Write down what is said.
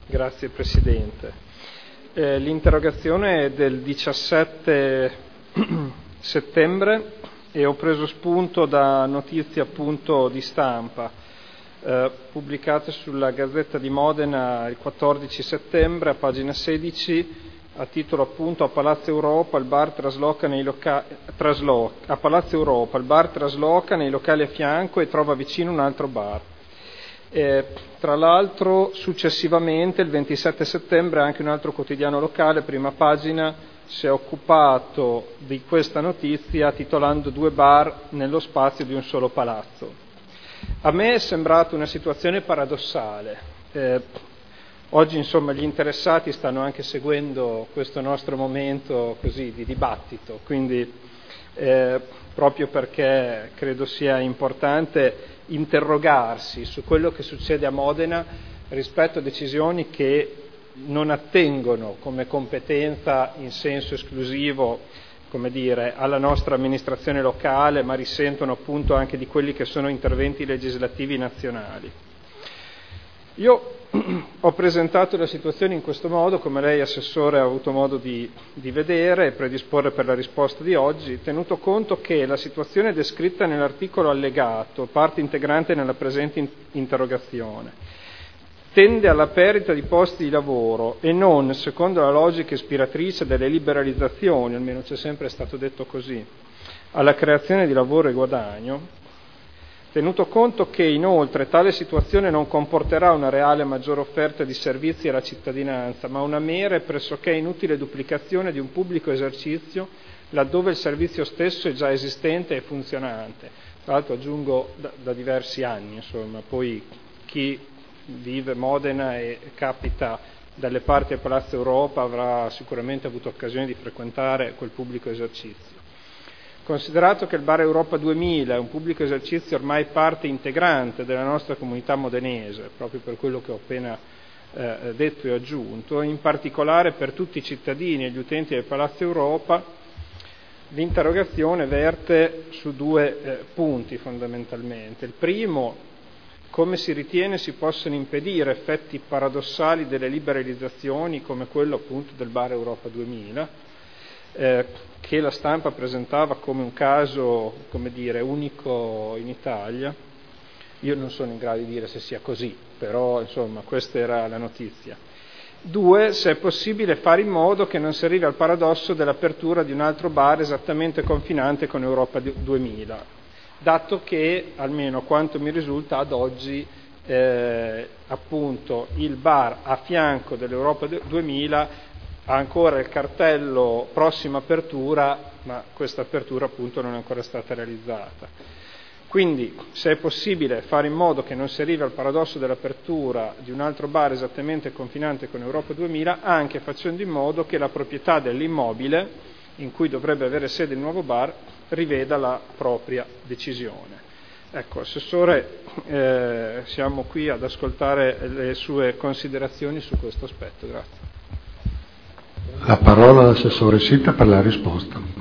Grazie Presidente. L'interrogazione è del 17 settembre e ho preso spunto da notizie appunto di stampa pubblicate sulla Gazzetta di Modena il 14 settembre a pagina 16 a titolo appunto a Palazzo Europa il bar trasloca nei locali a fianco e trova vicino un altro bar. Tra l'altro successivamente il 27 settembre anche un altro quotidiano locale, prima pagina, si è occupato di questa notizia titolando 2 bar nello spazio di un solo palazzo. A me è sembrata una situazione paradossale. Oggi insomma gli interessati stanno anche seguendo questo nostro momento così di dibattito, quindi proprio perché credo sia importante interrogarsi su quello che succede a Modena rispetto a decisioni che non attengono come competenza in senso esclusivo, come dire, alla nostra amministrazione locale, ma risentono appunto anche di quelli che sono interventi legislativi nazionali. Io ho presentato la situazione in questo modo, come lei Assessore ha avuto modo di vedere e predisporre per la risposta di oggi, tenuto conto che la situazione descritta nell'articolo allegato, parte integrante nella presente interrogazione, tende alla perdita di posti di lavoro e non, secondo la logica ispiratrice delle liberalizzazioni, almeno c'è sempre stato detto così, alla creazione di lavoro e guadagno, tenuto conto che inoltre tale situazione non comporterà una reale maggiore offerta di servizi alla cittadinanza, ma una mera e pressoché inutile duplicazione di un pubblico esercizio laddove il servizio stesso è già esistente e funzionante. Tra l'altro aggiungo da diversi anni, insomma, poi chi vive Modena e capita dalle parti del Palazzo Europa avrà sicuramente avuto occasione di frequentare quel pubblico esercizio. Considerato che il Bar Europa 2000 è un pubblico esercizio ormai parte integrante della nostra comunità modenese, proprio per quello che ho appena detto e aggiunto, in particolare per tutti i cittadini e gli utenti del Palazzo Europa, l'interrogazione verte su 2 punti fondamentalmente. Il primo, come si ritiene si possono impedire effetti paradossali delle liberalizzazioni come quello appunto del Bar Europa 2000, che la stampa presentava come un caso, come dire, unico in Italia. Io non sono in grado di dire se sia così, però insomma questa era la notizia. 2, se è possibile fare in modo che non si arrivi al paradosso dell'apertura di un altro bar esattamente confinante con Europa 2000, dato che, almeno quanto mi risulta ad oggi, appunto il bar a fianco dell'Europa 2000 ha ancora il cartello prossima apertura, ma questa apertura appunto non è ancora stata realizzata. Quindi, se è possibile fare in modo che non si arrivi al paradosso dell'apertura di un altro bar esattamente confinante con Europa 2000, anche facendo in modo che la proprietà dell'immobile in cui dovrebbe avere sede il nuovo bar riveda la propria decisione. Ecco, Assessore, siamo qui ad ascoltare le sue considerazioni su questo aspetto. Grazie. La parola all'Assessore Sitta per la risposta.